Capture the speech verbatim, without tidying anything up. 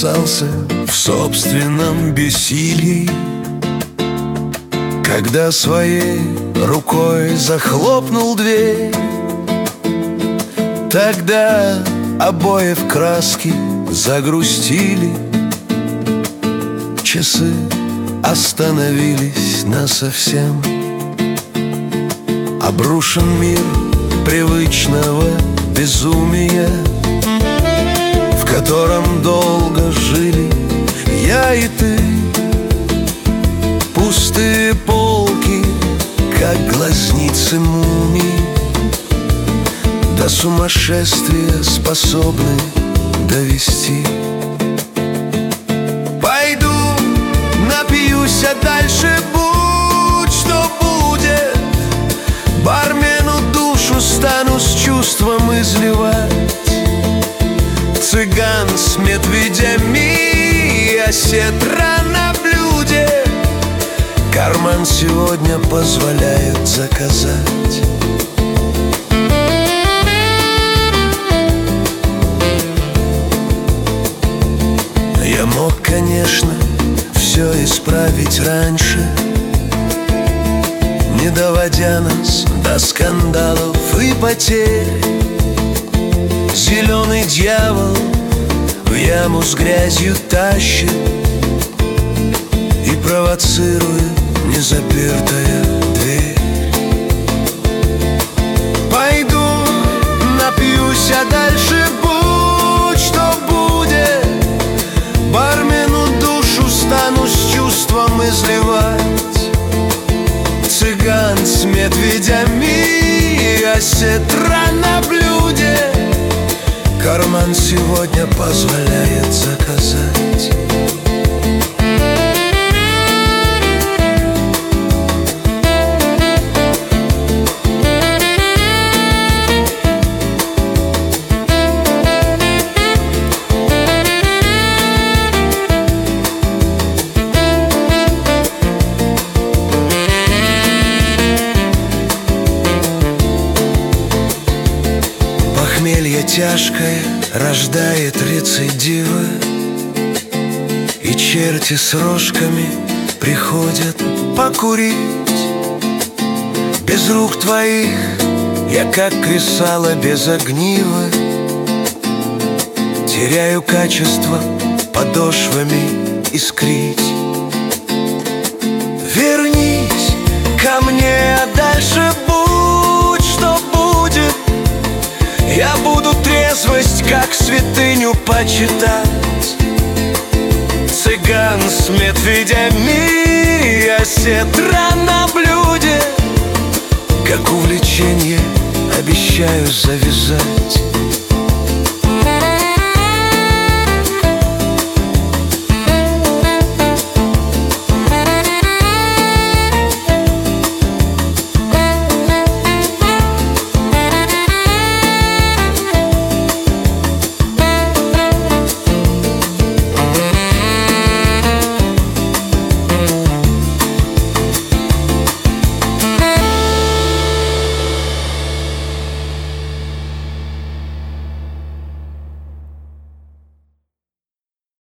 ужасался в собственном бессилии, когда своей рукой захлопнул дверь. Тогда обои в краске загрустили, часы остановились насовсем. Обрушен мир привычного безумия, в котором долго жили я и ты. Пустые полки, как глазницы мумий, до сумасшествия способны довести. Пойду напьюсь, а дальше будь что будет. Бармену душу стану с чувством изливать. Цыган с медведями, осетра на блюде. Карман сегодня позволяет заказать. Я мог, конечно, все исправить раньше, не доводя нас до скандалов и потерь. Зеленый дьявол в яму с грязью тащит и провоцирует незапертая дверь. Пойду напьюсь, а дальше будь что будет. Бармену душу стану с чувством изливать. Цыган с медведями, осетра на блюде. Карман сегодня позволяет заказать. Похмелье тяжкое рождает рецидивы, и черти с рожками приходят покурить. Без рук твоих я как кресало без огнива, теряю качество подошвами искрить. Вернись ко мне, а дальше будь что будет. Я буду трезвость как святыню почитать. Цыган с медведями, осетра на блюде. Как увлечение обещаю завязать.